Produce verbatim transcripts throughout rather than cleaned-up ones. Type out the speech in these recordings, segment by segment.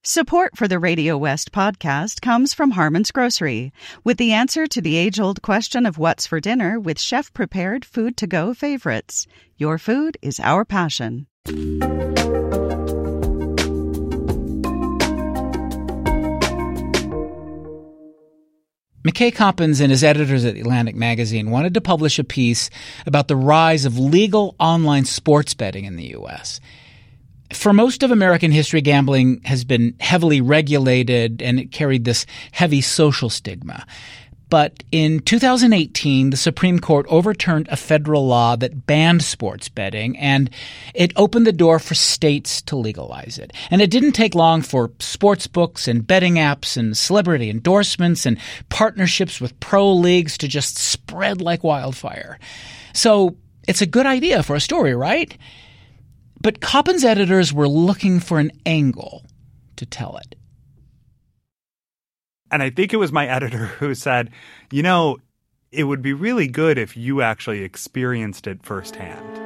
Support for the Radio West podcast comes from Harmon's Grocery, with the answer to the age-old question of what's for dinner with chef-prepared food-to-go favorites. Your food is our passion. McKay Coppins and his editors at Atlantic Magazine wanted to publish a piece about the rise of legal online sports betting in the U S. For most of American history, gambling has been heavily regulated and it carried this heavy social stigma. But in two thousand eighteen, the Supreme Court overturned a federal law that banned sports betting, and it opened the door for states to legalize it. And it didn't take long for sports books and betting apps and celebrity endorsements and partnerships with pro leagues to just spread like wildfire. So it's a good idea for a story, right? But Coppins' editors were looking for an angle to tell it. And I think it was my editor who said, you know, it would be really good if you actually experienced it firsthand.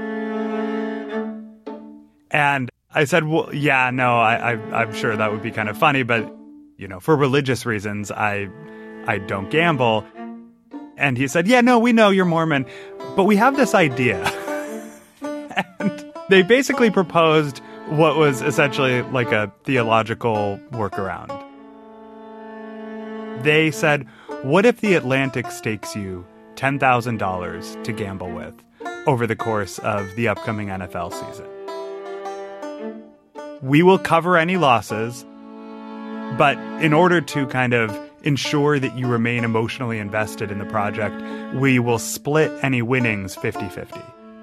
And I said, well, yeah, no, I, I, I'm sure that would be kind of funny. But, you know, for religious reasons, I, I don't gamble. And he said, yeah, no, we know you're Mormon, but we have this idea. And they basically proposed what was essentially like a theological workaround. They said, what if the Atlantic stakes you ten thousand dollars to gamble with over the course of the upcoming N F L season? We will cover any losses, but in order to kind of ensure that you remain emotionally invested in the project, we will split any winnings fifty-fifty.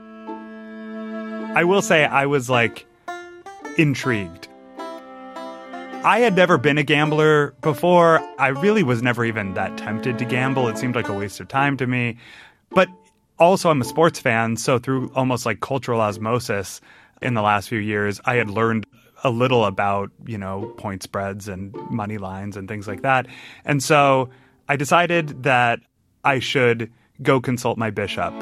I will say I was, like, intrigued. I had never been a gambler before. I really was never even that tempted to gamble. It seemed like a waste of time to me. But also I'm a sports fan, so through almost like cultural osmosis in the last few years, I had learned a little about, you know, point spreads and money lines and things like that. And so I decided that I should go consult my bishop.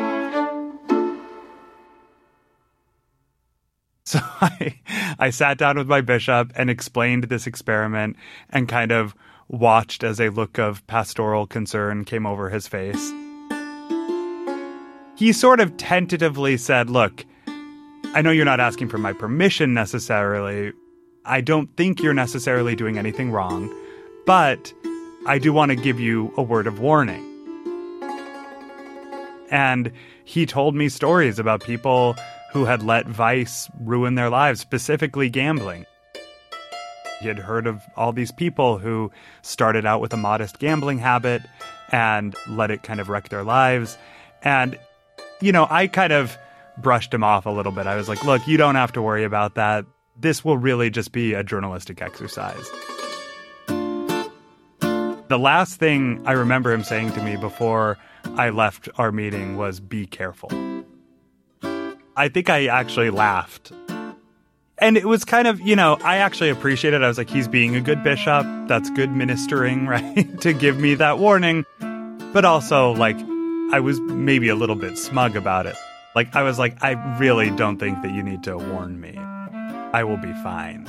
So I, I sat down with my bishop and explained this experiment and kind of watched as a look of pastoral concern came over his face. He sort of tentatively said, look, I know you're not asking for my permission necessarily. I don't think you're necessarily doing anything wrong, but I do want to give you a word of warning. And he told me stories about people who had let vice ruin their lives, specifically gambling. He had heard of all these people who started out with a modest gambling habit and let it kind of wreck their lives. And, you know, I kind of brushed him off a little bit. I was like, look, you don't have to worry about that. This will really just be a journalistic exercise. The last thing I remember him saying to me before I left our meeting was, be careful. I think I actually laughed. And it was kind of, you know, I actually appreciate it. I was like, he's being a good bishop. That's good ministering, right? To give me that warning. But also, like, I was maybe a little bit smug about it. Like, I was like, I really don't think that you need to warn me. I will be fine.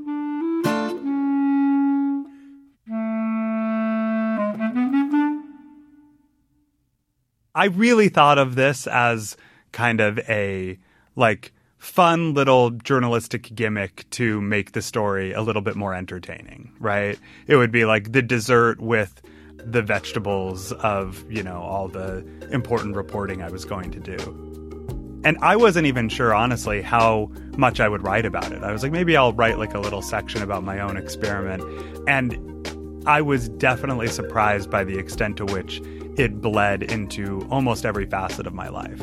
I really thought of this as kind of a, like, fun little journalistic gimmick to make the story a little bit more entertaining, right? It would be like the dessert with the vegetables of, you know, all the important reporting I was going to do. And I wasn't even sure, honestly, how much I would write about it. I was like, maybe I'll write like a little section about my own experiment. And I was definitely surprised by the extent to which it bled into almost every facet of my life.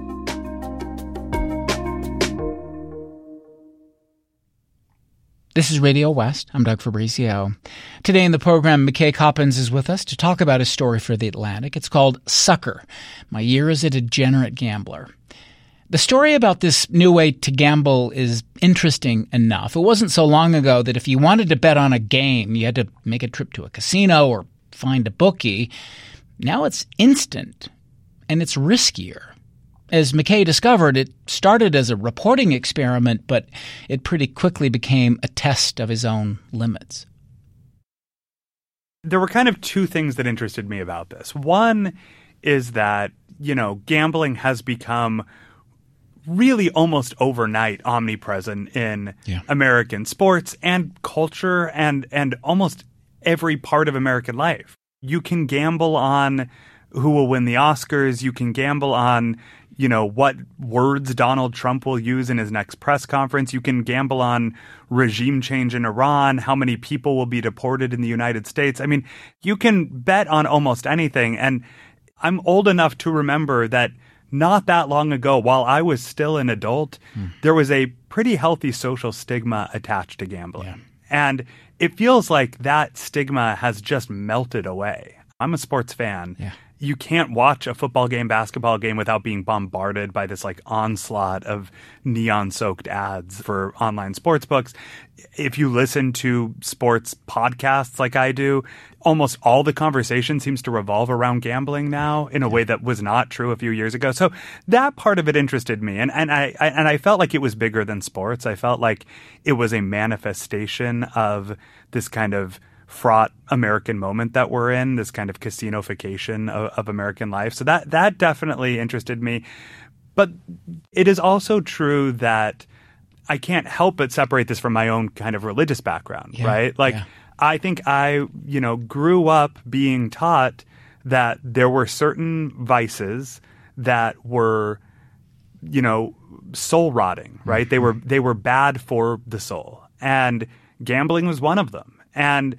This is Radio West. I'm Doug Fabrizio. Today in the program, McKay Coppins is with us to talk about his story for The Atlantic. It's called Sucker, My Year as a Degenerate Gambler. The story about this new way to gamble is interesting enough. It wasn't so long ago that if you wanted to bet on a game, you had to make a trip to a casino or find a bookie. Now it's instant, and it's riskier. As McKay discovered, it started as a reporting experiment, but it pretty quickly became a test of his own limits. There were kind of two things that interested me about this. One is that, you know, gambling has become really almost overnight omnipresent in yeah. American sports and culture and and almost every part of American life. You can gamble on who will win the Oscars. You can gamble on, you know, what words Donald Trump will use in his next press conference. You can gamble on regime change in Iran, how many people will be deported in the United States. I mean, you can bet on almost anything. And I'm old enough to remember that not that long ago, while I was still an adult, hmm. there was a pretty healthy social stigma attached to gambling. Yeah. And it feels like that stigma has just melted away. I'm a sports fan. Yeah. You can't watch a football game, basketball game without being bombarded by this like onslaught of neon-soaked ads for online sports books. If you listen to sports podcasts like I do, almost all the conversation seems to revolve around gambling now in a way that was not true a few years ago. So that part of it interested me. And, and I, I and I felt like it was bigger than sports. I felt like it was a manifestation of this kind of fraught American moment that we're in, this kind of casinofication of, of American life. So that that definitely interested me. But it is also true that I can't help but separate this from my own kind of religious background, yeah, right? Like, yeah. I think I, you know, grew up being taught that there were certain vices that were, you know, soul rotting, right? Mm-hmm. They were they were bad for the soul. And gambling was one of them. And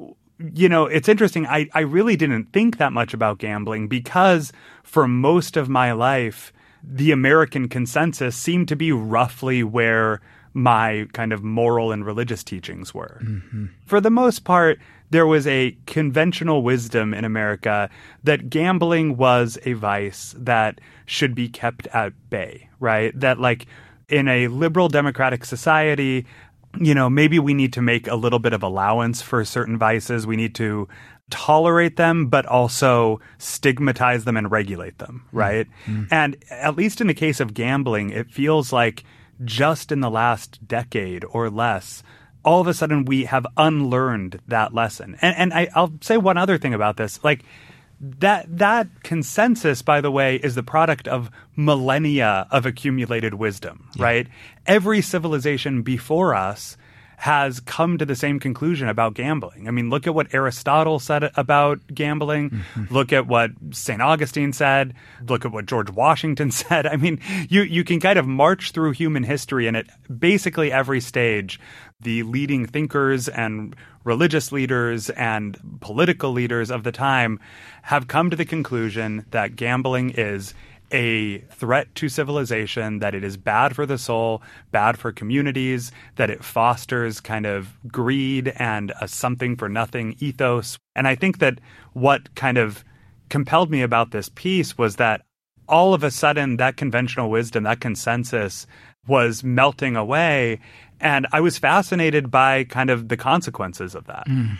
you know, it's interesting. I, I really didn't think that much about gambling because for most of my life, the American consensus seemed to be roughly where my kind of moral and religious teachings were. Mm-hmm. For the most part, there was a conventional wisdom in America that gambling was a vice that should be kept at bay, right? That like in a liberal democratic society, you know, maybe we need to make a little bit of allowance for certain vices. We need to tolerate them, but also stigmatize them and regulate them, right? Mm-hmm. And at least in the case of gambling, it feels like just in the last decade or less, all of a sudden we have unlearned that lesson. And, and I, I'll say one other thing about this. Like, That that consensus, by the way, is the product of millennia of accumulated wisdom, yeah. right? Every civilization before us has come to the same conclusion about gambling. I mean, look at what Aristotle said about gambling. Mm-hmm. Look at what Saint Augustine said. Look at what George Washington said. I mean, you, you can kind of march through human history, and at basically every stage, the leading thinkers and religious leaders and political leaders of the time have come to the conclusion that gambling is a threat to civilization, that it is bad for the soul, bad for communities, that it fosters kind of greed and a something for nothing ethos. And I think that what kind of compelled me about this piece was that all of a sudden that conventional wisdom, that consensus was melting away. And I was fascinated by kind of the consequences of that. Mm.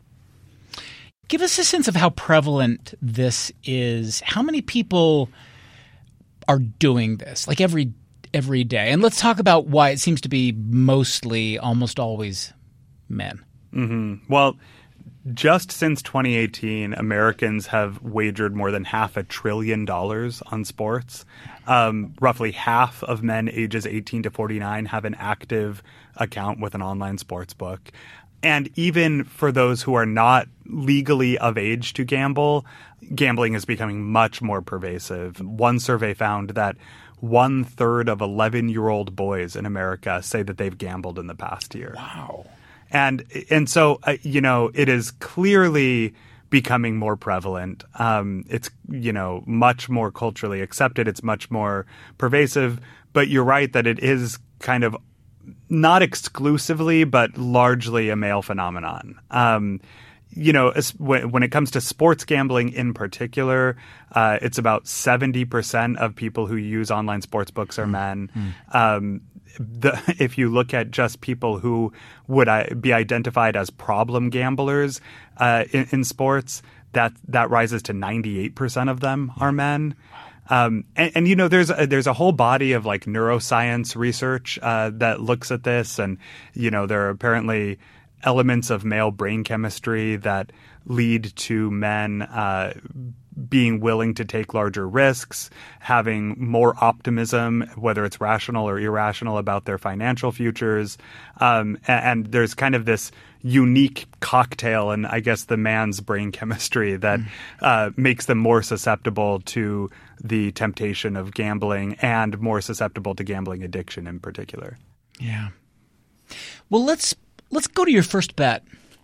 Give us a sense of how prevalent this is. How many people are doing this, like every every day? And let's talk about why it seems to be mostly, almost always men. Mm-hmm. Well, just since twenty eighteen, Americans have wagered more than half a trillion dollars on sports. Um, roughly half of men ages eighteen to forty-nine have an active account with an online sports book. And even for those who are not legally of age to gamble, gambling is becoming much more pervasive. One survey found that one third of eleven-year-old boys in America say that they've gambled in the past year. Wow. And and so, uh, you know, it is clearly becoming more prevalent. Um, it's, you know, much more culturally accepted. It's much more pervasive. But you're right that it is kind of not exclusively, but largely a male phenomenon. Um, you know, when, when it comes to sports gambling in particular, uh, it's about seventy percent of people who use online sports books are men. Mm. Um, the, if you look at just people who would uh, be identified as problem gamblers uh, in, in sports, that that rises to ninety-eight percent of them are men. Um, and, and, you know, there's a, there's a whole body of like neuroscience research uh, that looks at this. And, you know, there are apparently elements of male brain chemistry that lead to men uh, being willing to take larger risks, having more optimism, whether it's rational or irrational, about their financial futures. Um, and, and there's kind of this unique cocktail in, I guess, the man's brain chemistry that mm. uh, makes them more susceptible to the temptation of gambling and more susceptible to gambling addiction in particular. Yeah. Well, let's let's go to your first bet.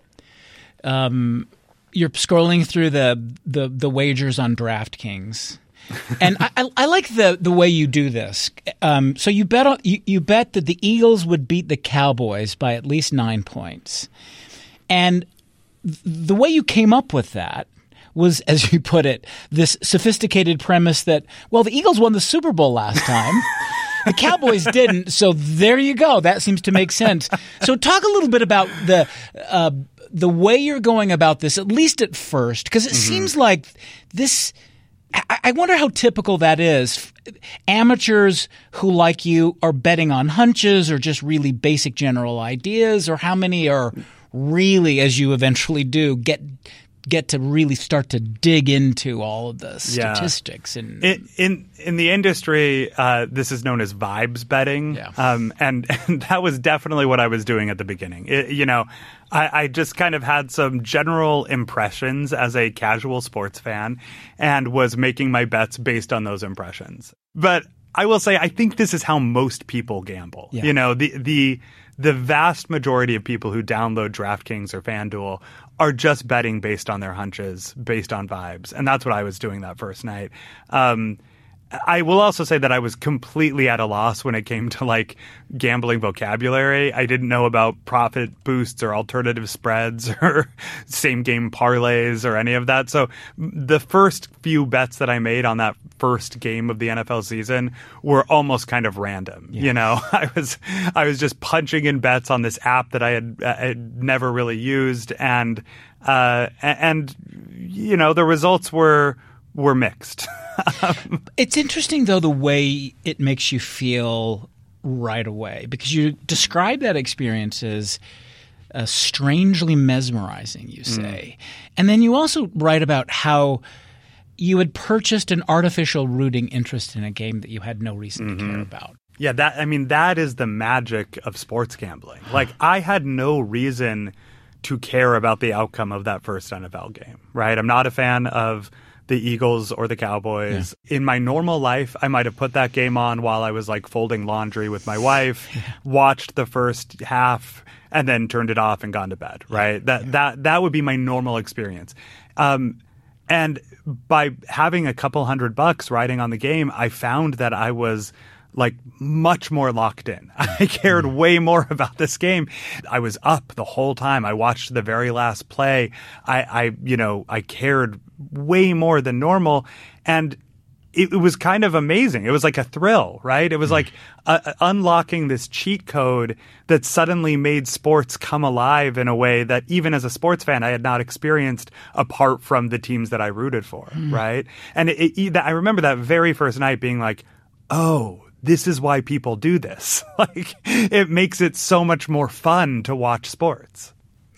Um, you're scrolling through the the, the wagers on DraftKings. And I, I, I like the, the way you do this. Um, so you bet on, you, you bet that the Eagles would beat the Cowboys by at least nine points. And th- the way you came up with that was, as you put it, this sophisticated premise that, well, the Eagles won the Super Bowl last time. The Cowboys didn't, so there you go. That seems to make sense. So talk a little bit about the uh, the way you're going about this, at least at first, because it mm-hmm. seems like this – I wonder how typical that is. Amateurs who, like you, are betting on hunches or just really basic general ideas, or how many are really, as you eventually do, get get to really start to dig into all of the statistics. Yeah. And in, in in the industry, uh, this is known as vibes betting, yeah. um, and, and that was definitely what I was doing at the beginning. It, you know, I, I just kind of had some general impressions as a casual sports fan and was making my bets based on those impressions. But I will say, I think this is how most people gamble. Yeah. You know, the the the vast majority of people who download DraftKings or FanDuel are just betting based on their hunches, based on vibes. And that's what I was doing that first night. Um, I will also say that I was completely at a loss when it came to like gambling vocabulary. I didn't know about profit boosts or alternative spreads or same game parlays or any of that. So the first few bets that I made on that first game of the N F L season were almost kind of random. Yeah. You know, I was I was just punching in bets on this app that I had, I had never really used, and uh, and you know the results were were mixed. It's interesting, though, the way it makes you feel right away, because you describe that experience as uh, strangely mesmerizing, you say. Mm. And then you also write about how you had purchased an artificial rooting interest in a game that you had no reason mm-hmm. to care about. Yeah, that I mean, that is the magic of sports gambling. Like, I had no reason to care about the outcome of that first N F L game, right? I'm not a fan of the Eagles or the Cowboys. Yeah. In my normal life, I might have put that game on while I was like folding laundry with my wife, yeah. watched the first half, and then turned it off and gone to bed, right? Yeah. That yeah. that that would be my normal experience. Um, and by having a couple hundred bucks riding on the game, I found that I was like much more locked in. I cared way more about this game. I was up the whole time. I watched the very last play. I, I you know, I cared way more than normal. And it, it was kind of amazing. It was like a thrill, right? It was like uh, unlocking this cheat code that suddenly made sports come alive in a way that even as a sports fan, I had not experienced apart from the teams that I rooted for, mm. right? And it, it, I remember that very first night being like, oh, this is why people do this. Like, it makes it so much more fun to watch sports.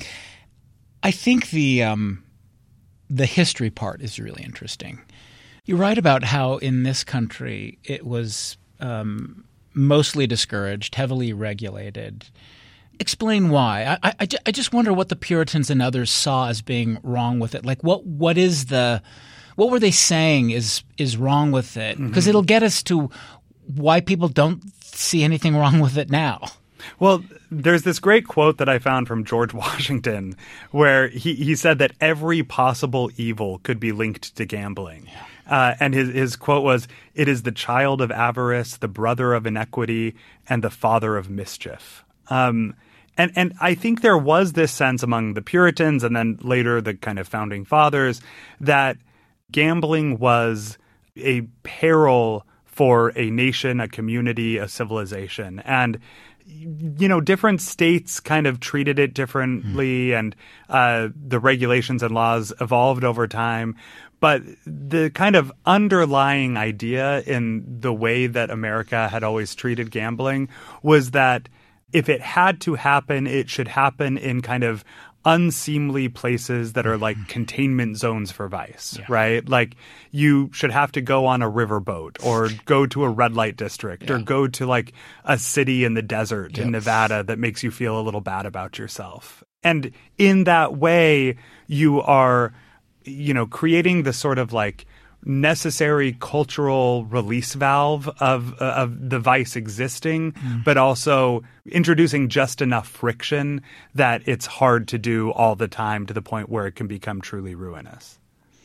I think the um, the history part is really interesting. You write about how in this country it was um, mostly discouraged, heavily regulated. Explain why. I, I, I just wonder what the Puritans and others saw as being wrong with it. Like, what what is the what were they saying is is wrong with it? Because mm-hmm. it'll get us to why people don't see anything wrong with it now. Well, there's this great quote that I found from George Washington where he, he said that every possible evil could be linked to gambling. Yeah. Uh, and his, his quote was, "It is the child of avarice, the brother of iniquity, and the father of mischief." Um, and, and I think there was this sense among the Puritans and then later the kind of founding fathers that gambling was a peril for a nation, a community, a civilization. And, you know, different states kind of treated it differently, mm. and uh, the regulations and laws evolved over time. But the kind of underlying idea in the way that America had always treated gambling was that if it had to happen, it should happen in kind of unseemly places that are like containment zones for vice, yeah. right? Like you should have to go on a riverboat or go to a red light district yeah. or go to like a city in the desert yep. in Nevada that makes you feel a little bad about yourself. And in that way, you are, you know, creating the sort of like necessary cultural release valve of uh, of the vice existing, mm. but also introducing just enough friction that it's hard to do all the time to the point where it can become truly ruinous.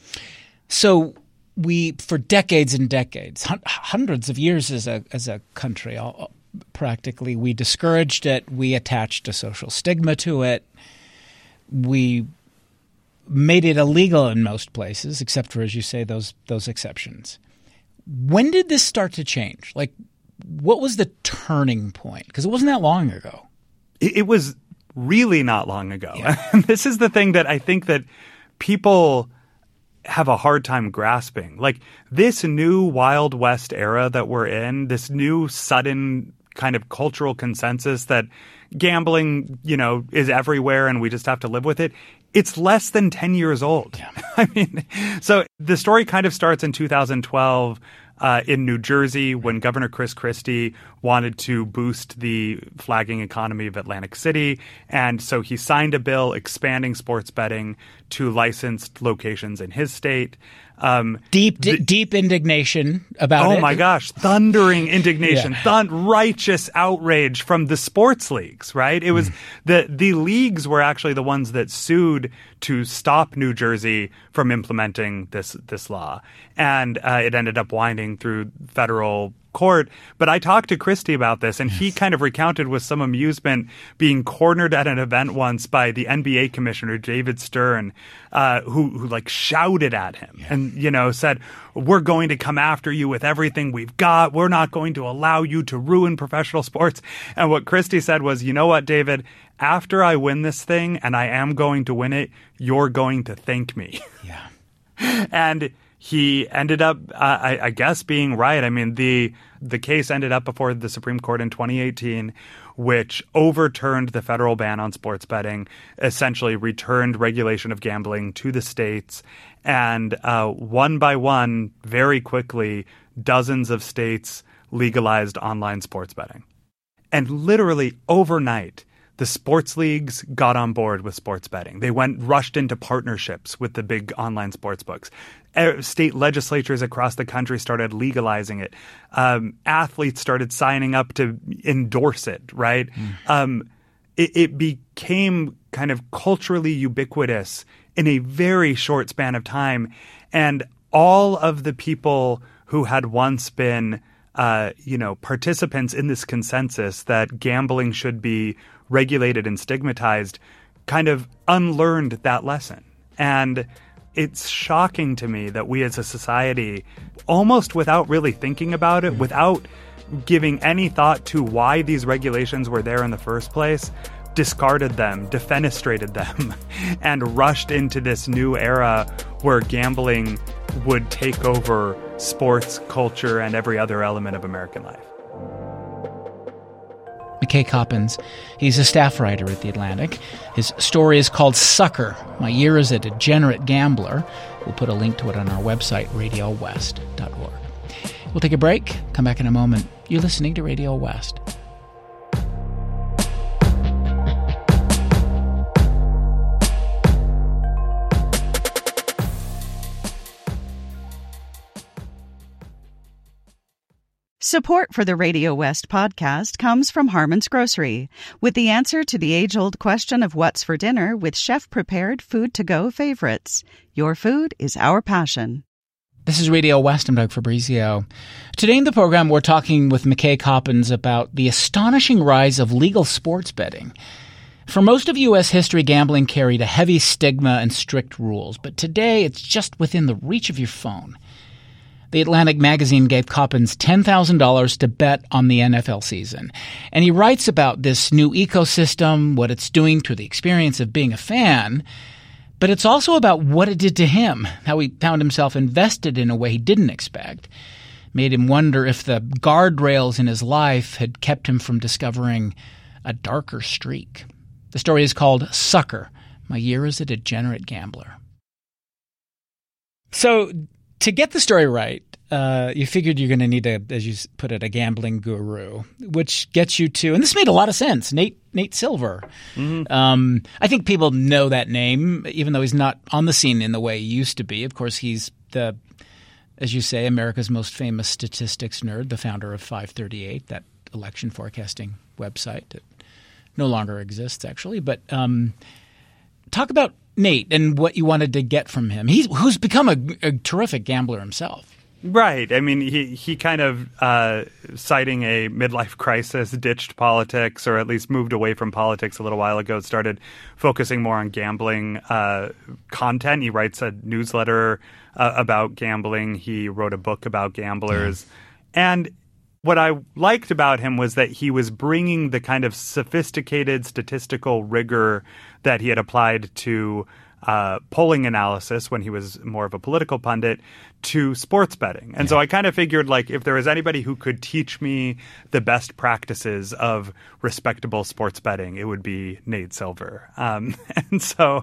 So we, for decades and decades, hun- hundreds of years as a as a country, all, practically, we discouraged it. We attached a social stigma to it. We made it illegal in most places, except for, as you say, those those exceptions. When did this start to change? Like, what was the turning point? Because it wasn't that long ago. It, it was really not long ago. Yeah. And this is the thing that I think that people have a hard time grasping. Like, this new Wild West era that we're in, this new sudden kind of cultural consensus that gambling, you know, is everywhere and we just have to live with it. It's less than ten years old. Yeah. I mean, so the story kind of starts in two thousand twelve uh, in New Jersey when Governor Chris Christie wanted to boost the flagging economy of Atlantic City. And so he signed a bill expanding sports betting to licensed locations in his state. Um, deep, d- deep indignation about oh it. Oh my gosh, thundering indignation, yeah. thun- righteous outrage from the sports leagues, right? It was mm. the the leagues were actually the ones that sued to stop New Jersey from implementing this this law, and uh, it ended up winding through federal court. But I talked to Christie about this, and he kind of recounted with some amusement being cornered at an event once by the N B A commissioner, David Stern, uh, who, who like shouted at him yeah. and, you know, said, "We're going to come after you with everything we've got. We're not going to allow you to ruin professional sports." And what Christie said was, "You know what, David? After I win this thing, and I am going to win it, you're going to thank me." Yeah. And he ended up, uh, I, I guess, being right. I mean, the the case ended up before the Supreme Court in twenty eighteen, which overturned the federal ban on sports betting, essentially returned regulation of gambling to the states. And uh, one by one, very quickly, dozens of states legalized online sports betting. And literally overnight, the sports leagues got on board with sports betting. They went rushed into partnerships with the big online sports books. State legislatures across the country started legalizing it. Um, athletes started signing up to endorse it, right? Mm. Um, it, it became kind of culturally ubiquitous in a very short span of time. And all of the people who had once been, uh, you know, participants in this consensus that gambling should be regulated and stigmatized kind of unlearned that lesson. And it's shocking to me that we as a society, almost without really thinking about it, without giving any thought to why these regulations were there in the first place, discarded them, defenestrated them, and rushed into this new era where gambling would take over sports, culture, and every other element of American life. McKay Coppins. He's a staff writer at The Atlantic. His story is called Sucker, My Year as a Degenerate Gambler. We'll put a link to it on our website, radio west dot org. We'll take a break, come back in a moment. You're listening to Radio West. Support for the Radio West podcast comes from Harmon's Grocery, with the answer to the age-old question of what's for dinner with chef-prepared food-to-go favorites. Your food is our passion. This is Radio West. I'm Doug Fabrizio. Today in the program, we're talking with McKay Coppins about the astonishing rise of legal sports betting. For most of U S history, gambling carried a heavy stigma and strict rules, but today it's just within the reach of your phone. The Atlantic magazine gave Coppins ten thousand dollars to bet on the N F L season. And he writes about this new ecosystem, what it's doing to the experience of being a fan. But it's also about what it did to him, how he found himself invested in a way he didn't expect. Made him wonder if the guardrails in his life had kept him from discovering a darker streak. The story is called Sucker, My Year as a Degenerate Gambler. So to get the story right, uh, you figured you're going to need, a, as you put it, a gambling guru, which gets you to – and this made a lot of sense, Nate Nate Silver. Mm-hmm. Um, I think people know that name, even though he's not on the scene in the way he used to be. Of course, he's the – as you say, America's most famous statistics nerd, the founder of five thirty-eight, that election forecasting website that no longer exists, actually. But um, talk about Nate and what you wanted to get from him. He's who's become a, a terrific gambler himself. Right. I mean, he, he kind of, uh, citing a midlife crisis, ditched politics, or at least moved away from politics a little while ago, started focusing more on gambling uh, content. He writes a newsletter uh, about gambling. He wrote a book about gamblers. Yeah. And what I liked about him was that he was bringing the kind of sophisticated statistical rigor that he had applied to uh, polling analysis when he was more of a political pundit to sports betting. And yeah. so I kind of figured, like, if there was anybody who could teach me the best practices of respectable sports betting, it would be Nate Silver. Um, and so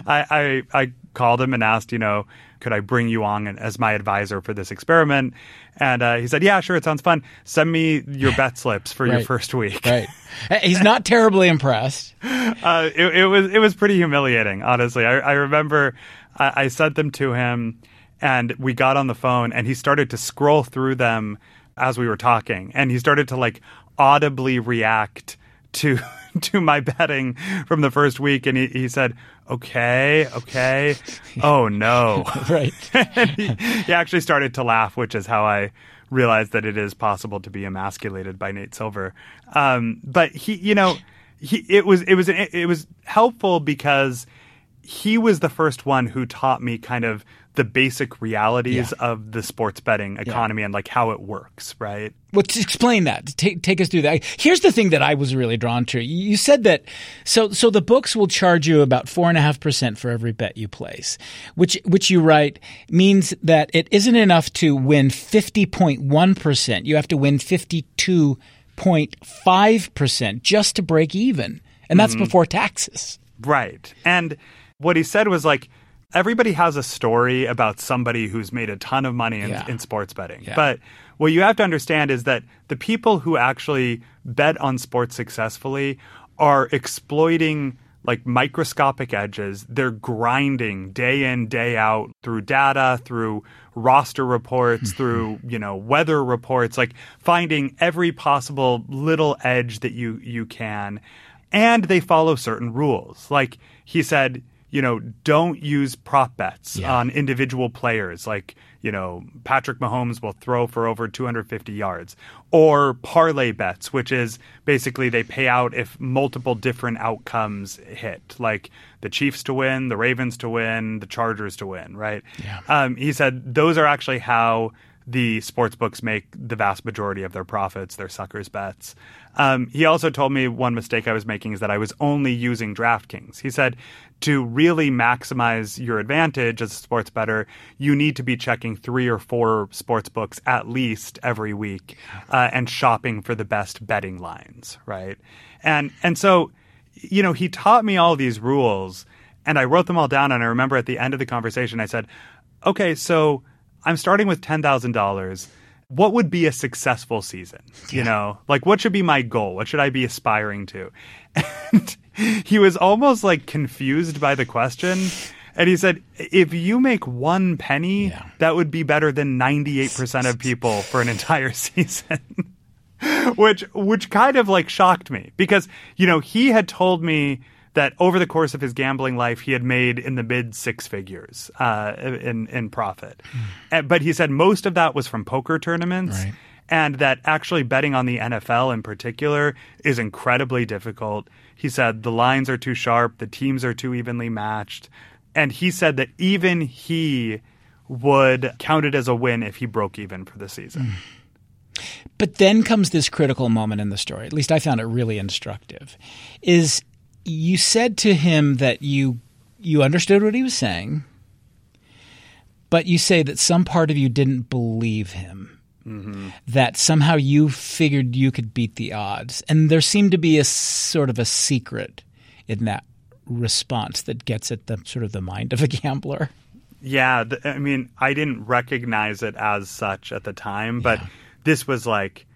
I, I, I called him and asked, you know, could I bring you on as my advisor for this experiment? And uh, he said, yeah, sure, it sounds fun. Send me your bet slips for right. your first week. Right. He's not terribly impressed. Uh, it, it was it was pretty humiliating, honestly. I, I remember I, I sent them to him, and we got on the phone, and he started to scroll through them as we were talking. And he started to, like, audibly react to to my betting from the first week. And he, he said, okay, okay, oh, no. Right. And he, he actually started to laugh, which is how I realized that it is possible to be emasculated by Nate Silver. Um, but he, you know, he it was it was it was helpful because he was the first one who taught me kind of the basic realities yeah. of the sports betting economy yeah. and like how it works, right? Well, to explain that. Take take us through that. Here's the thing that I was really drawn to. You said that so so the books will charge you about four and a half percent for every bet you place, which which you write means that it isn't enough to win fifty point one percent. You have to win fifty two point five percent just to break even, and that's mm-hmm. before taxes. Right. And what he said was like, everybody has a story about somebody who's made a ton of money in, yeah. in sports betting. Yeah. But what you have to understand is that the people who actually bet on sports successfully are exploiting like microscopic edges. They're grinding day in, day out through data, through roster reports, mm-hmm. through, you know, weather reports, like finding every possible little edge that you, you can. And they follow certain rules. Like he said, you know, don't use prop bets yeah. on individual players. Like, you know, Patrick Mahomes will throw for over two hundred fifty yards. Or parlay bets, which is basically they pay out if multiple different outcomes hit. Like the Chiefs to win, the Ravens to win, the Chargers to win, right? Yeah. Um, he said those are actually how the sports books make the vast majority of their profits, their suckers bets. Um, he also told me one mistake I was making is that I was only using DraftKings. He said to really maximize your advantage as a sports bettor, you need to be checking three or four sports books at least every week uh, and shopping for the best betting lines, right? And and so, you know, he taught me all these rules, and I wrote them all down. And I remember at the end of the conversation, I said, okay, so I'm starting with ten thousand dollars. What would be a successful season? You yeah. know, like what should be my goal? What should I be aspiring to? And he was almost like confused by the question. And he said, if you make one penny, yeah. that would be better than ninety-eight percent of people for an entire season. which, which kind of like shocked me because, you know, he had told me that over the course of his gambling life, he had made in the mid six figures uh, in in profit. Mm. But he said most of that was from poker tournaments, right. and that actually betting on the N F L in particular is incredibly difficult. He said the lines are too sharp, the teams are too evenly matched. And he said that even he would count it as a win if he broke even for the season. But then comes this critical moment in the story. At least I found it really instructive. Is you said to him that you you understood what he was saying, but you say that some part of you didn't believe him. Mm-hmm. That somehow you figured you could beat the odds. And there seemed to be a sort of a secret in that response that gets at the sort of the mind of a gambler. Yeah, th- I mean, I didn't recognize it as such at the time, but yeah. This was like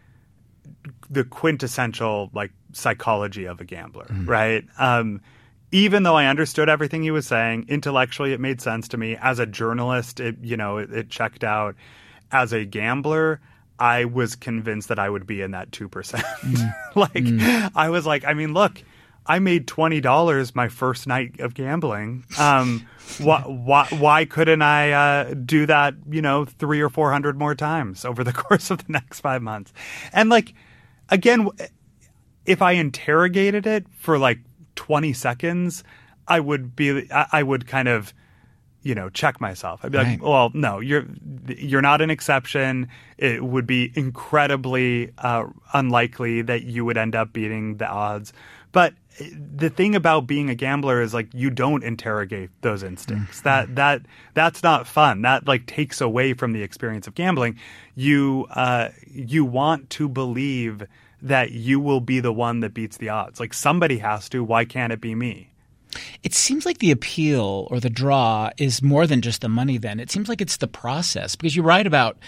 the quintessential like psychology of a gambler, mm. right? Um, even though I understood everything he was saying, intellectually it made sense to me. As a journalist, it you know it, it checked out. As a gambler, I was convinced that I would be in that two percent. Mm. like mm. I was like, I mean, look, I made twenty dollars my first night of gambling. Um, why, why, why couldn't I uh, do that, you know, three or four hundred more times over the course of the next five months? And like, again, if I interrogated it for like twenty seconds, I would be, I, I would kind of, you know, check myself. I'd be right. like, well, no, you're you're not an exception. It would be incredibly uh, unlikely that you would end up beating the odds. But the thing about being a gambler is like you don't interrogate those instincts. Mm-hmm. That that that's not fun. That like takes away from the experience of gambling. You uh, you want to believe that you will be the one that beats the odds. Like somebody has to. Why can't it be me? It seems like the appeal or the draw is more than just the money then. It seems like it's the process, because you write about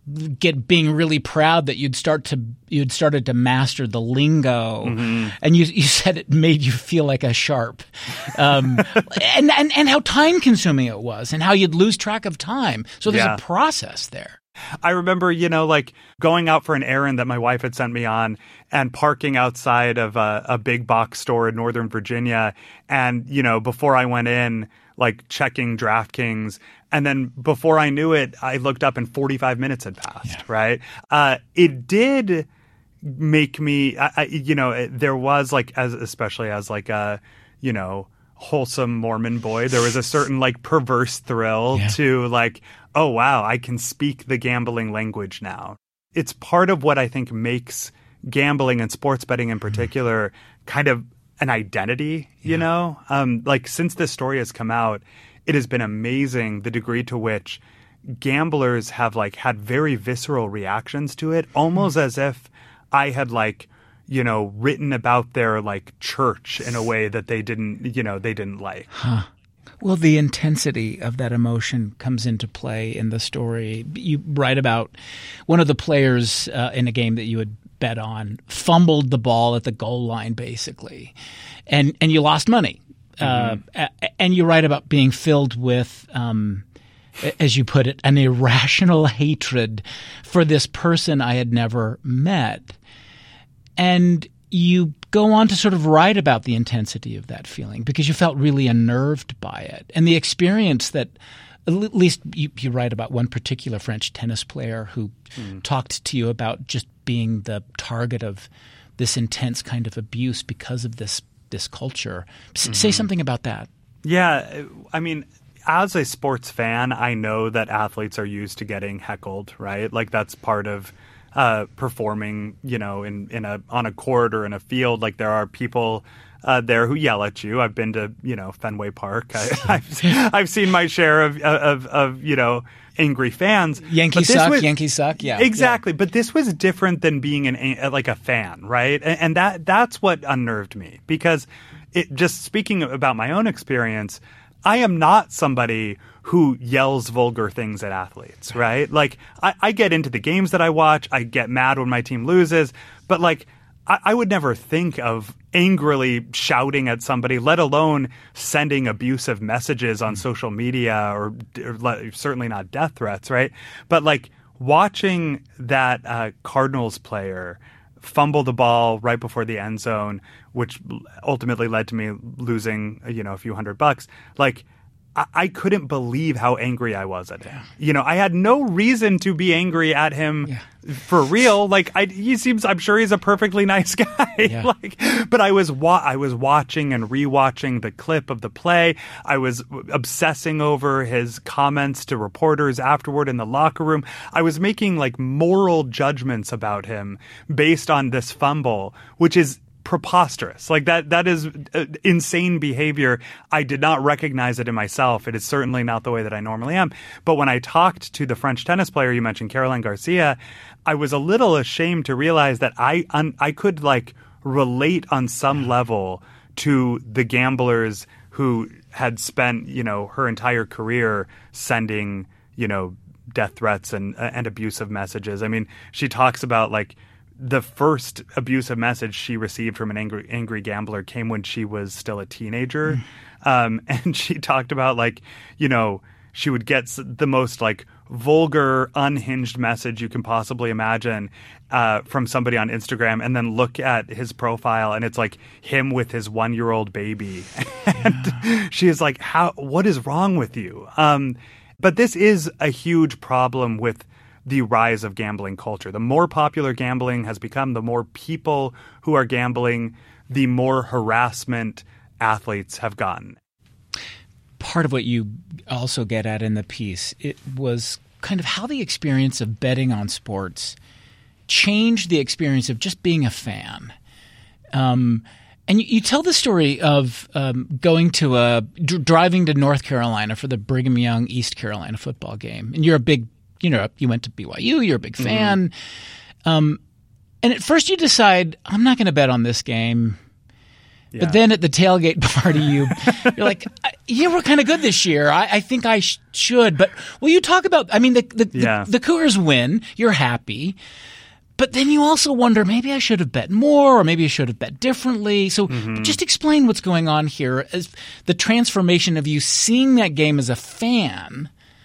get being really proud that you'd start to you'd started to master the lingo, mm-hmm. and you you said it made you feel like a sharp, um, and, and and how time consuming it was, and how you'd lose track of time. So there's yeah. a process there. I remember, you know, like going out for an errand that my wife had sent me on and parking outside of a, a big box store in Northern Virginia. And, you know, before I went in, like checking DraftKings. And then before I knew it, I looked up and forty-five minutes had passed, yeah. right? Uh, it did make me, I, I, you know, it, there was like, as especially as like a, you know, wholesome Mormon boy, there was a certain like perverse thrill yeah. to like, oh, wow, I can speak the gambling language now. It's part of what I think makes gambling and sports betting in particular mm. kind of an identity, you yeah. know? Um, like since this story has come out, it has been amazing the degree to which gamblers have like had very visceral reactions to it, almost mm. as if I had like, you know, written about their like church in a way that they didn't, you know, they didn't like. Huh. Well, the intensity of that emotion comes into play in the story. You write about one of the players uh, in a game that you had bet on fumbled the ball at the goal line, basically, and and you lost money. Mm-hmm. Uh, and you write about being filled with, um, as you put it, an irrational hatred for this person I had never met. And you go on to sort of write about the intensity of that feeling because you felt really unnerved by it. And the experience that, at least you, you write about one particular French tennis player who mm. talked to you about just being the target of this intense kind of abuse because of this this culture. S- mm-hmm. Say something about that. Yeah. I mean, as a sports fan, I know that athletes are used to getting heckled, right? Like that's part of uh, performing, you know, in, in a on a court or in a field. Like there are people uh, there who yell at you. I've been to, you know, Fenway Park. I, I've, I've seen my share of, of, of, you know, angry fans. Yankees suck, was, Yankees suck. Yeah, exactly. Yeah. But this was different than being an like a fan, right? And, and that that's what unnerved me because it just speaking about my own experience, I am not somebody who yells vulgar things at athletes, right? Like I, I get into the games that I watch. I get mad when my team loses, but like I, I would never think of angrily shouting at somebody, let alone sending abusive messages on social media or, or certainly not death threats, right? But like watching that uh, Cardinals player fumble the ball right before the end zone, which ultimately led to me losing, you know, a few hundred bucks. Like I, I couldn't believe how angry I was at him. You know, I had no reason to be angry at him yeah. for real. Like, I, he seems, I'm sure he's a perfectly nice guy. Yeah. like, but I was wa- I was watching and rewatching the clip of the play. I was obsessing over his comments to reporters afterward in the locker room. I was making like moral judgments about him based on this fumble, which is preposterous. Like that, that is uh, insane behavior. I did not recognize it in myself. It is certainly not the way that I normally am. But when I talked to the French tennis player you mentioned, Caroline Garcia, I was a little ashamed to realize that I, un, I could like relate on some level to the gamblers who had spent, you know, her entire career sending, you know, death threats and, and abusive messages. I mean, she talks about like, the first abusive message she received from an angry angry gambler came when she was still a teenager. Mm. Um, and she talked about like, you know, she would get the most like vulgar, unhinged message you can possibly imagine uh, from somebody on Instagram, and then look at his profile and it's like him with his one-year-old baby. and yeah. she is like, "How? What is wrong with you?" Um, but this is a huge problem with the rise of gambling culture. The more popular gambling has become, the more people who are gambling, the more harassment athletes have gotten. Part of what you also get at in the piece, it was kind of how the experience of betting on sports changed the experience of just being a fan. Um, and you, you tell the story of um, going to a d- driving to North Carolina for the Brigham Young East Carolina football game, and you're a big You know, you went to B Y U, you're a big fan. Mm-hmm. Um, and at first you decide, I'm not going to bet on this game. Yeah. But then at the tailgate party, you, you're like, yeah, we're kind of good this year. I, I think I sh- should. But, well, you talk about, I mean, the, the, yeah. the, the Cougars win. You're happy. But then you also wonder, maybe I should have bet more, or maybe I should have bet differently. So mm-hmm. just explain what's going on here as the transformation of you seeing that game as a fan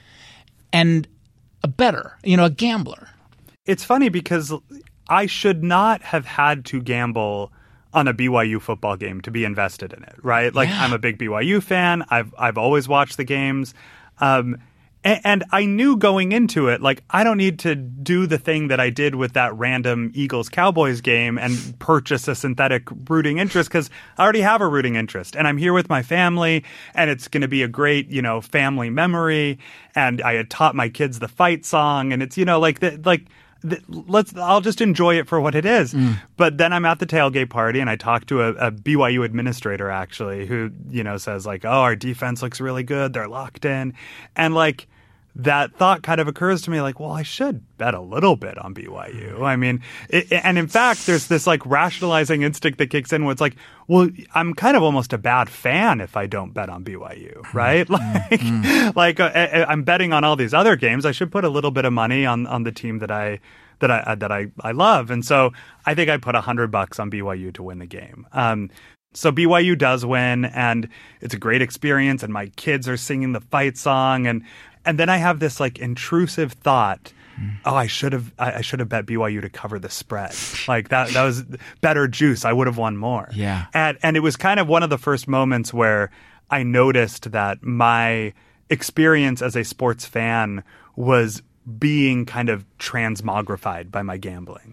and a bettor, you know, a gambler. It's funny because I should not have had to gamble on a B Y U football game to be invested in it, right? Like yeah. I'm a big B Y U fan. I've I've always watched the games. Um, and, and I knew going into it, like I don't need to do the thing that I did with that random Eagles-Cowboys game and purchase a synthetic rooting interest because I already have a rooting interest. And I'm here with my family and it's going to be a great, you know, family memory. And I had taught my kids the fight song and it's, you know, like the, like, let's I'll just enjoy it for what it is. Mm. But then I'm at the tailgate party and I talk to a, a B Y U administrator actually who, you know, says like, oh, our defense looks really good. They're locked in. And like that thought kind of occurs to me like, well, I should bet a little bit on B Y U. I mean, it, and in fact, there's this like rationalizing instinct that kicks in where it's like, well, I'm kind of almost a bad fan if I don't bet on B Y U, right? Like, mm-hmm. like uh, I'm betting on all these other games. I should put a little bit of money on, on the team that I that I that I, I love. And so I think I put a hundred bucks on B Y U to win the game. Um, So B Y U does win, and it's a great experience, and my kids are singing the fight song, and and then I have this like intrusive thought, mm. oh, I should have I, I should have bet B Y U to cover the spread. Like that that was better juice. I would have won more. Yeah. And and it was kind of one of the first moments where I noticed that my experience as a sports fan was being kind of transmogrified by my gambling.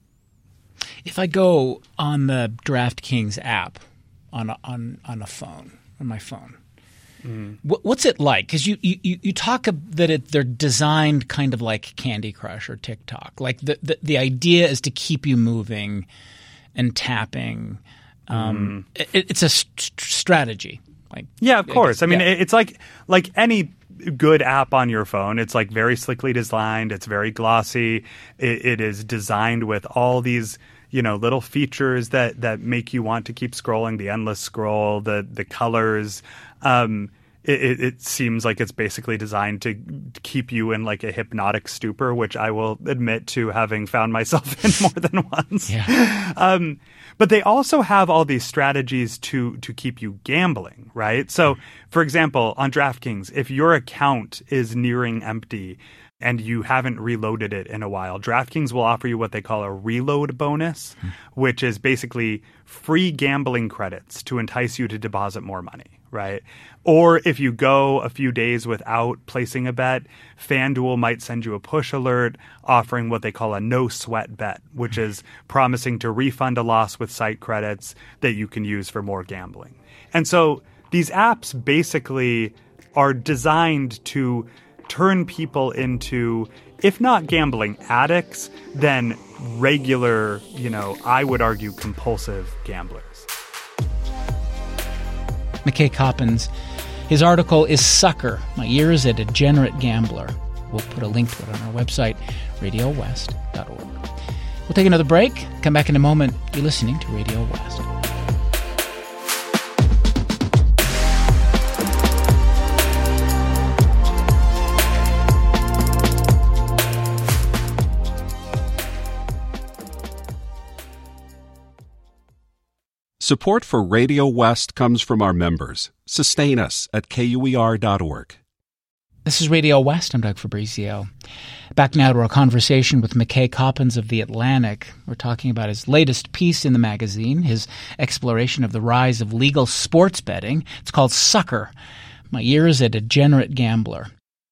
If I go on the DraftKings app on a, on on a phone, on my phone, mm. what, what's it like? Because you, you, you talk that it, they're designed kind of like Candy Crush or TikTok. Like the, the, the idea is to keep you moving and tapping. Um, mm. it, it's a st- strategy. Like yeah, of course. I mean, yeah. it's like like any good app on your phone. It's like very slickly designed. It's very glossy. It, it is designed with all these, you know, little features that, that make you want to keep scrolling, the endless scroll, the the colors. Um, it, it seems like it's basically designed to keep you in like a hypnotic stupor, which I will admit to having found myself in more than once. Yeah. Um, but they also have all these strategies to to keep you gambling, right? So, for example, on DraftKings, if your account is nearing empty and you haven't reloaded it in a while, DraftKings will offer you what they call a reload bonus, hmm. which is basically free gambling credits to entice you to deposit more money, right? Or if you go a few days without placing a bet, FanDuel might send you a push alert offering what they call a no-sweat bet, which is promising to refund a loss with site credits that you can use for more gambling. And so these apps basically are designed to turn people into, if not gambling addicts, then regular, you know, I would argue compulsive gamblers. McKay Coppins. His article is Sucker, My Year as a Degenerate Gambler. We'll put a link to it on our website, radio west dot org. We'll take another break. Come back in a moment. You're listening to Radio West. Support for Radio West comes from our members. Sustain us at K U E R dot org. This is Radio West. I'm Doug Fabrizio. Back now to our conversation with McKay Coppins of The Atlantic. We're talking about his latest piece in the magazine, his exploration of the rise of legal sports betting. It's called Sucker, My Year as a Degenerate Gambler.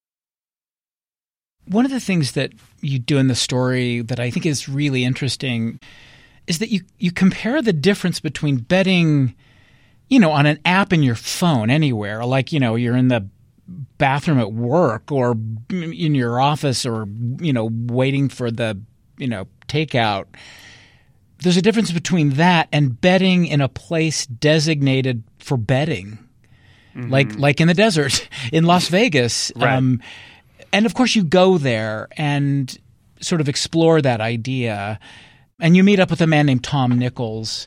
One of the things that you do in the story that I think is really interesting is that you, you compare the difference between betting, you know, on an app in your phone anywhere, like, you know, you're in the bathroom at work or in your office or, you know, waiting for the, you know, takeout. There's a difference between that and betting in a place designated for betting, mm-hmm. like like in the desert in Las Vegas. Right. Um, and of course you go there and sort of explore that idea. And you meet up with a man named Tom Nichols.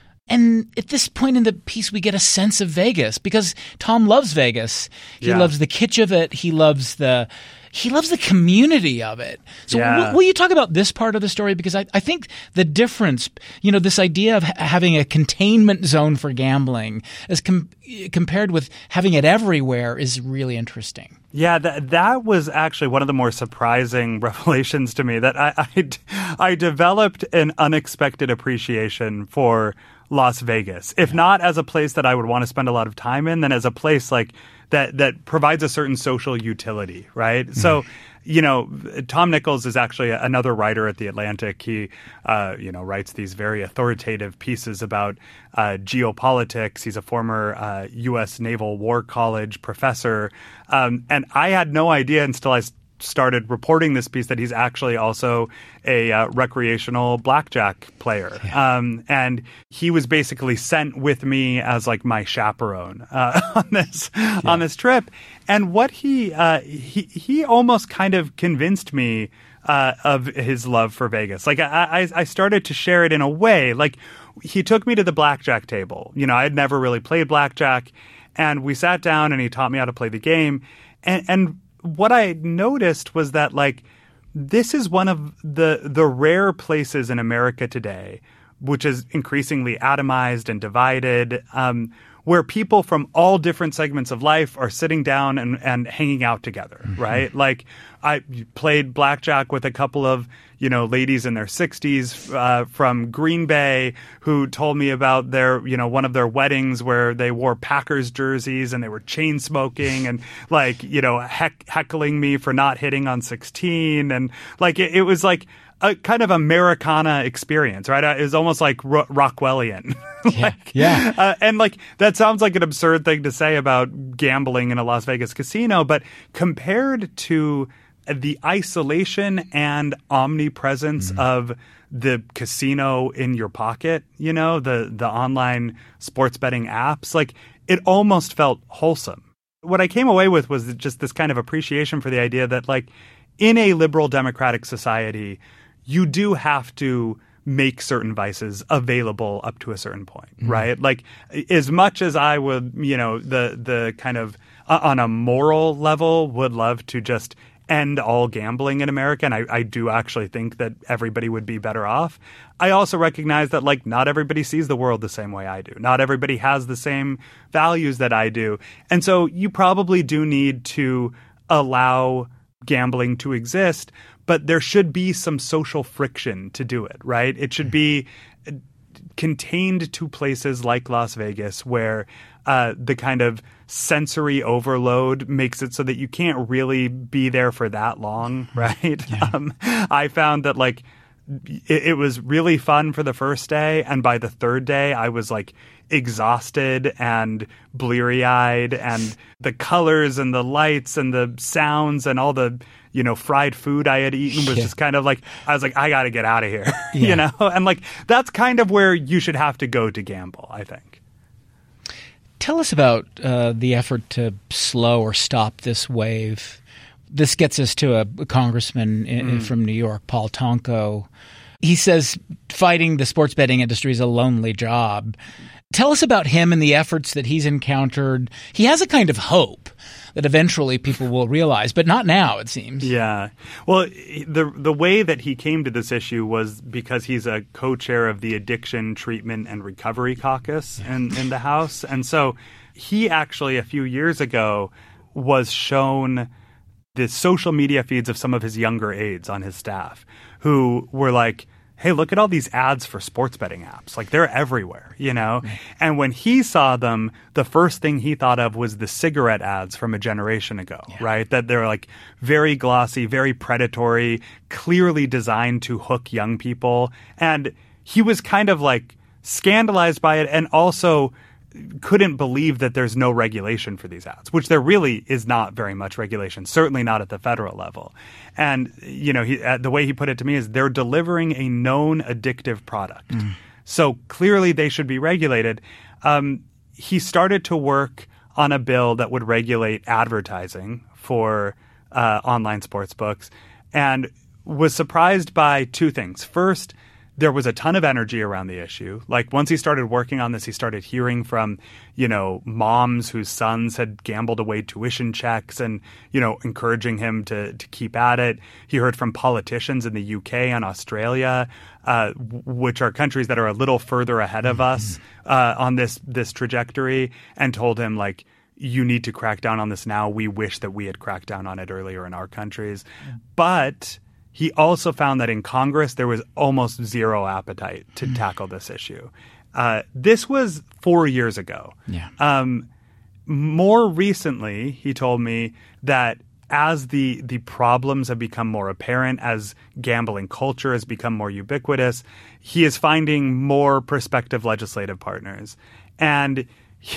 And at this point in the piece, we get a sense of Vegas because Tom loves Vegas. He yeah. loves the kitsch of it. He loves the he loves the community of it. So yeah. w- will you talk about this part of the story? Because I, I think the difference, you know, this idea of ha- having a containment zone for gambling as com- compared with having it everywhere is really interesting. Yeah, that that was actually one of the more surprising revelations to me, that I, I, I developed an unexpected appreciation for Las Vegas, if not as a place that I would want to spend a lot of time in, then as a place like that that provides a certain social utility, right? Mm-hmm. So, you know, Tom Nichols is actually another writer at The Atlantic. He, uh, you know, writes these very authoritative pieces about uh, geopolitics. He's a former uh, U S Naval War College professor. Um, and I had no idea until I started reporting this piece that he's actually also a uh, recreational blackjack player. Yeah. Um, and he was basically sent with me as like my chaperone uh, on this yeah. on this trip. And what he uh, he he almost kind of convinced me uh, of his love for Vegas. Like I, I I started to share it in a way. Like he took me to the blackjack table. You know, I had never really played blackjack, and we sat down and he taught me how to play the game. And and what I noticed was that, like, this is one of the the rare places in America today, which is increasingly atomized and divided, um, where people from all different segments of life are sitting down and, and hanging out together, mm-hmm. right? Like, I played blackjack with a couple of, you know, ladies in their sixties uh, from Green Bay who told me about their, you know, one of their weddings where they wore Packers jerseys and they were chain smoking and, like, you know, heck, heckling me for not hitting on sixteen. And, like, it, it was like a kind of Americana experience, right? It was almost like Ro- Rockwellian. like, yeah. yeah. Uh, and, like, that sounds like an absurd thing to say about gambling in a Las Vegas casino, but compared to the isolation and omnipresence mm-hmm. of the casino in your pocket, you know, the the online sports betting apps, like, it almost felt wholesome. What I came away with was just this kind of appreciation for the idea that, like, in a liberal democratic society, you do have to make certain vices available up to a certain point, mm-hmm. right? Like, as much as I would, you know, the the kind of uh, on a moral level would love to just end all gambling in America, and I, I do actually think that everybody would be better off. I also recognize that, like, not everybody sees the world the same way I do. Not everybody has the same values that I do. And so you probably do need to allow gambling to exist, but there should be some social friction to do it, right? It should be contained to places like Las Vegas where uh, the kind of sensory overload makes it so that you can't really be there for that long, right? Yeah. Um, I found that like it, it was really fun for the first day, and by the third day, I was like exhausted and bleary-eyed, and the colors and the lights and the sounds and all the you know fried food I had eaten was Yeah. just kind of like I was like I got to get out of here, Yeah. you know, and like that's kind of where you should have to go to gamble, I think. Tell us about uh, the effort to slow or stop this wave. This gets us to a, a congressman in, Mm. from New York, Paul Tonko. He says fighting the sports betting industry is a lonely job. Tell us about him and the efforts that he's encountered. He has a kind of hope that eventually people will realize, but not now, it seems. Yeah. Well, the the way that he came to this issue was because he's a co-chair of the Addiction Treatment and Recovery Caucus in, in the House. And so he actually, a few years ago, was shown the social media feeds of some of his younger aides on his staff who were like, hey, look at all these ads for sports betting apps. Like, they're everywhere, you know? Right. And when he saw them, the first thing he thought of was the cigarette ads from a generation ago, yeah. right? That they're like very glossy, very predatory, clearly designed to hook young people. And he was kind of like scandalized by it and also couldn't believe that there's no regulation for these ads, which there really is not very much regulation, certainly not at the federal level. And, you know, he, uh, the way he put it to me is they're delivering a known addictive product. Mm. So clearly they should be regulated. Um, he started to work on a bill that would regulate advertising for uh, online sports books and was surprised by two things. First, there was a ton of energy around the issue. Like, once he started working on this, he started hearing from, you know, moms whose sons had gambled away tuition checks and, you know, encouraging him to, to keep at it. He heard from politicians in the U K and Australia, uh, which are countries that are a little further ahead of us uh, on this, this trajectory, and told him, like, you need to crack down on this now. We wish that we had cracked down on it earlier in our countries. Yeah. But he also found that in Congress, there was almost zero appetite to mm. tackle this issue. Uh, this was four years ago. Yeah. Um, more recently, he told me that as the the problems have become more apparent, as gambling culture has become more ubiquitous, he is finding more prospective legislative partners. And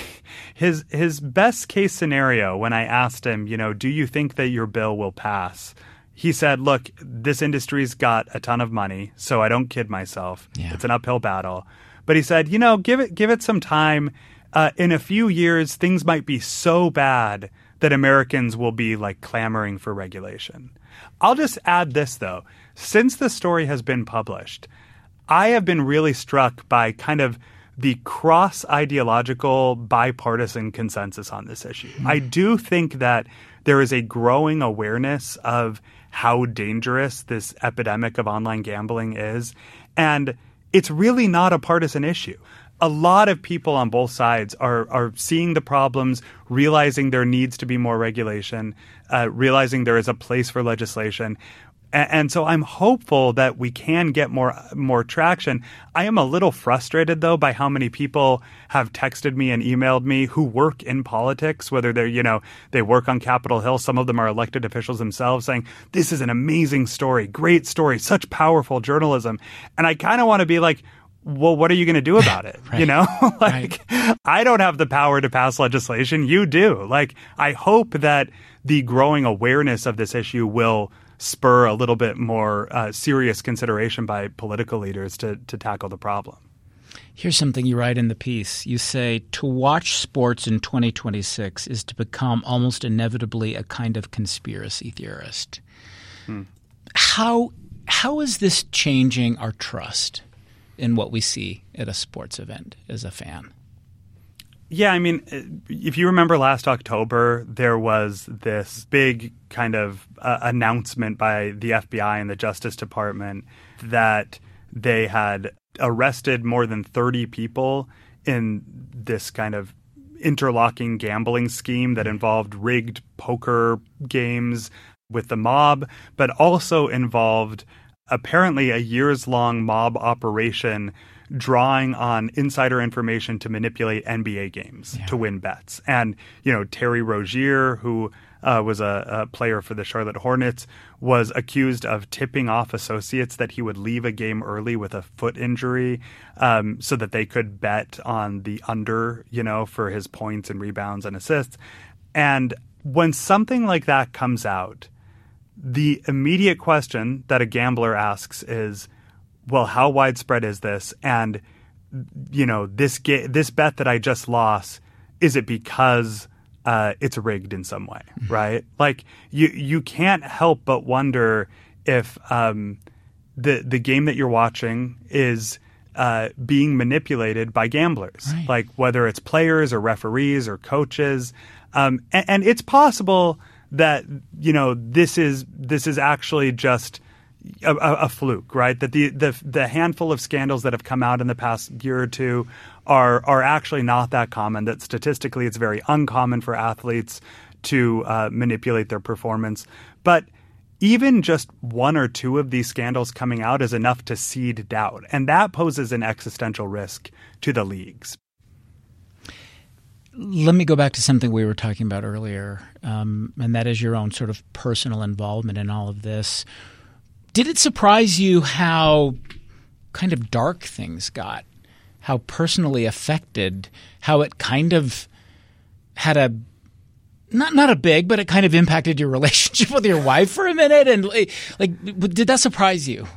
his his best case scenario, when I asked him, you know, do you think that your bill will pass? He said, look, this industry's got a ton of money, so I don't kid myself. Yeah. It's an uphill battle. But he said, you know, give it give it some time. Uh, in a few years, things might be so bad that Americans will be like clamoring for regulation. I'll just add this, though. Since the story has been published, I have been really struck by kind of the cross-ideological bipartisan consensus on this issue. Mm-hmm. I do think that there is a growing awareness of how dangerous this epidemic of online gambling is. And it's really not a partisan issue. A lot of people on both sides are are seeing the problems, realizing there needs to be more regulation, uh, realizing there is a place for legislation. And, and so I'm hopeful that we can get more more traction. I am a little frustrated, though, by how many people have texted me and emailed me who work in politics, whether they're, you know, they work on Capitol Hill. Some of them are elected officials themselves, saying, this is an amazing story, great story, such powerful journalism. And I kind of want to be like, well, what are you going to do about it? Right. You know, like, right. I don't have the power to pass legislation. You do. Like, I hope that the growing awareness of this issue will spur a little bit more uh, serious consideration by political leaders to, to tackle the problem. Here's something you write in the piece. You say, to watch sports in twenty twenty-six is to become almost inevitably a kind of conspiracy theorist. Hmm. How how is this changing our trust in what we see at a sports event as a fan? Yeah, I mean, if you remember last October, there was this big kind of uh, announcement by the F B I and the Justice Department that they had arrested more than thirty people in this kind of interlocking gambling scheme that involved rigged poker games with the mob, but also involved apparently a years-long mob operation drawing on insider information to manipulate N B A games yeah. to win bets. And, you know, Terry Rozier, who uh, was a, a player for the Charlotte Hornets, was accused of tipping off associates that he would leave a game early with a foot injury um, so that they could bet on the under, you know, for his points and rebounds and assists. And when something like that comes out, the immediate question that a gambler asks is, well, how widespread is this? And, you know, this ga- this bet that I just lost, is it because uh, it's rigged in some way, mm-hmm. right? Like, you you can't help but wonder if um, the the game that you're watching is uh, being manipulated by gamblers, right. like whether it's players or referees or coaches. Um, and, and it's possible that, you know, this is this is actually just a, a, a fluke, right? That the, the the handful of scandals that have come out in the past year or two are are actually not that common. That statistically, it's very uncommon for athletes to uh, manipulate their performance. But even just one or two of these scandals coming out is enough to seed doubt, and that poses an existential risk to the leagues. Let me go back to something we were talking about earlier, um, and that is your own sort of personal involvement in all of this. Did it surprise you how kind of dark things got, how personally affected, how it kind of had a not not a big, but it kind of impacted your relationship with your wife for a minute? And like, like did that surprise you?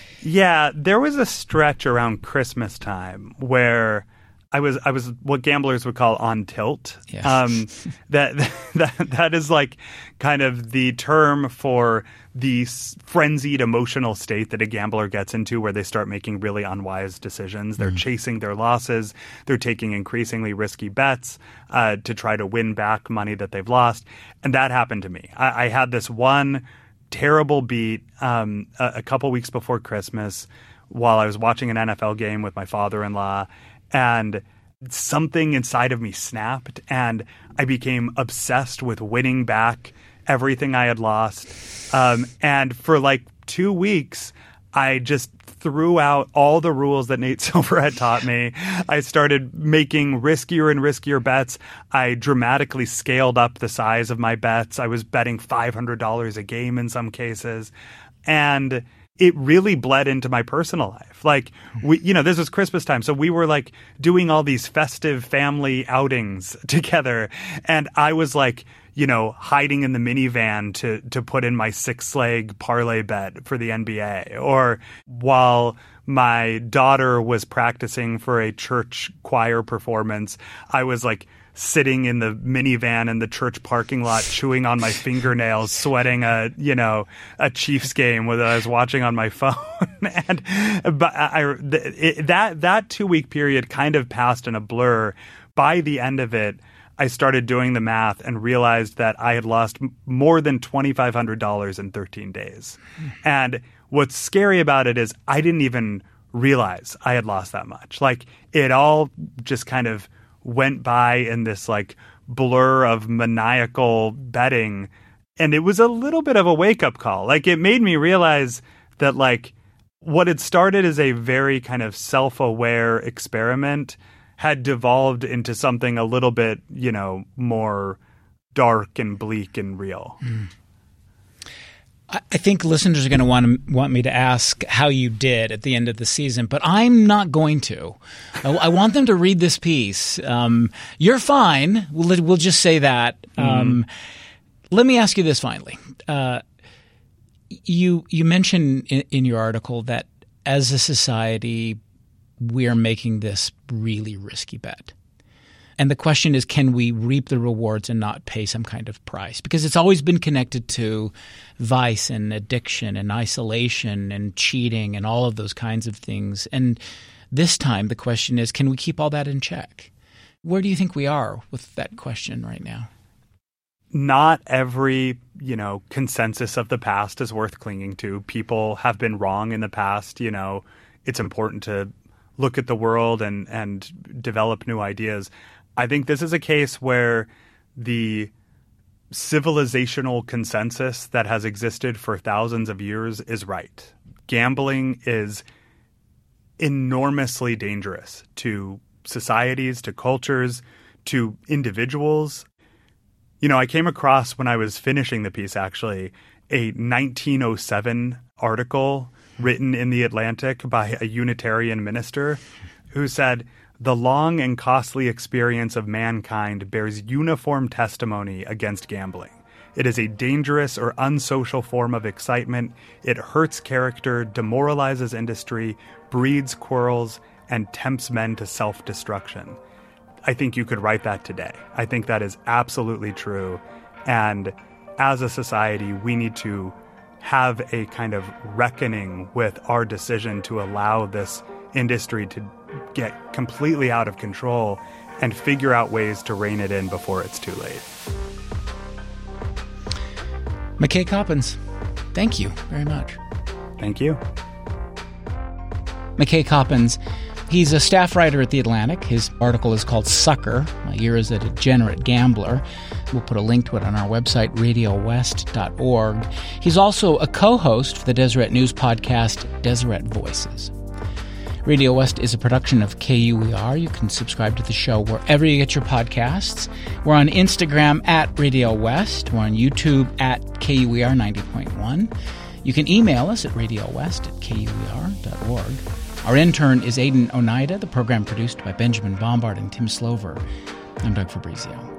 Yeah, there was a stretch around Christmas time where I was I was what gamblers would call on tilt. Yeah. Um, that that that is like kind of the term for the frenzied emotional state that a gambler gets into, where they start making really unwise decisions. They're mm. chasing their losses. They're taking increasingly risky bets uh, to try to win back money that they've lost. And that happened to me. I, I had this one terrible beat um, a, a couple weeks before Christmas while I was watching an N F L game with my father-in-law. And something inside of me snapped, and I became obsessed with winning back everything I had lost. Um, and for like two weeks, I just threw out all the rules that Nate Silver had taught me. I started making riskier and riskier bets. I dramatically scaled up the size of my bets. I was betting five hundred dollars a game in some cases. And it really bled into my personal life. Like, we, you know, this was Christmas time. So we were like doing all these festive family outings together. And I was like, you know, hiding in the minivan to, to put in my six leg parlay bet for the N B A. Or while my daughter was practicing for a church choir performance, I was like sitting in the minivan in the church parking lot, chewing on my fingernails, sweating a, you know, a Chiefs game that I was watching on my phone. and but I, it, that that two week period kind of passed in a blur. By the end of it, I started doing the math and realized that I had lost more than twenty-five hundred dollars in thirteen days. And what's scary about it is I didn't even realize I had lost that much. Like, it all just kind of went by in this like blur of maniacal betting. And it was a little bit of a wake up call. Like, it made me realize that like what had started as a very kind of self-aware experiment had devolved into something a little bit, you know, more dark and bleak and real. Mm. I think listeners are going to want to want me to ask how you did at the end of the season, but I'm not going to. I, I want them to read this piece. Um, you're fine. We'll, we'll just say that. Mm. Um, let me ask you this finally. Uh, you you mentioned in, in your article that as a society, we are making this really risky bet. And the question is, can we reap the rewards and not pay some kind of price? Because it's always been connected to vice and addiction and isolation and cheating and all of those kinds of things. And this time the question is, can we keep all that in check? Where do you think we are with that question right now? Not every, you know, consensus of the past is worth clinging to. People have been wrong in the past. You know, it's important to look at the world and, and develop new ideas. I think this is a case where the civilizational consensus that has existed for thousands of years is right. Gambling is enormously dangerous to societies, to cultures, to individuals. You know, I came across, when I was finishing the piece, actually, a nineteen oh seven article written in The Atlantic by a Unitarian minister who said, "The long and costly experience of mankind bears uniform testimony against gambling. It is a dangerous or unsocial form of excitement. It hurts character, demoralizes industry, breeds quarrels, and tempts men to self-destruction." I think you could write that today. I think that is absolutely true. And as a society, we need to have a kind of reckoning with our decision to allow this industry to get completely out of control and figure out ways to rein it in before it's too late. McKay Coppins, thank you very much. Thank you. McKay Coppins, he's a staff writer at The Atlantic. His article is called Sucker, My Year as a Degenerate Gambler. We'll put a link to it on our website, radio west dot org. He's also a co-host for the Deseret News podcast, Deseret Voices. Radio West is a production of K U E R. You can subscribe to the show wherever you get your podcasts. We're on Instagram at Radio West. We're on YouTube at K U E R ninety point one. You can email us at radio west at K U E R dot org. Our intern is Aidan Oneida, the program produced by Benjamin Bombard and Tim Slover. I'm Doug Fabrizio.